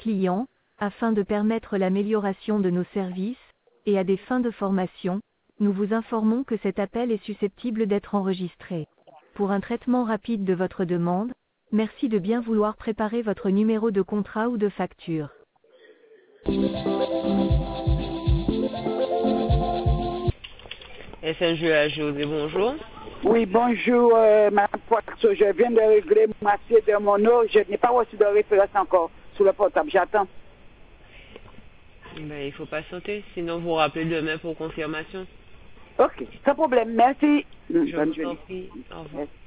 clients, afin de permettre l'amélioration de nos services, et à des fins de formation, nous vous informons que cet appel est susceptible d'être enregistré. Pour un traitement rapide de votre demande, merci de bien vouloir préparer votre numéro de contrat ou de facture. SNGA José, bonjour. Oui, bonjour, Madame Poisson. Je viens de régler ma moitié de mon eau. Je n'ai pas reçu de référence encore sur le portable. J'attends. Ben, il faut patienter, sinon vous rappelez demain pour confirmation. Ok, sans problème. Merci. Je vous en prie. Au revoir. Merci.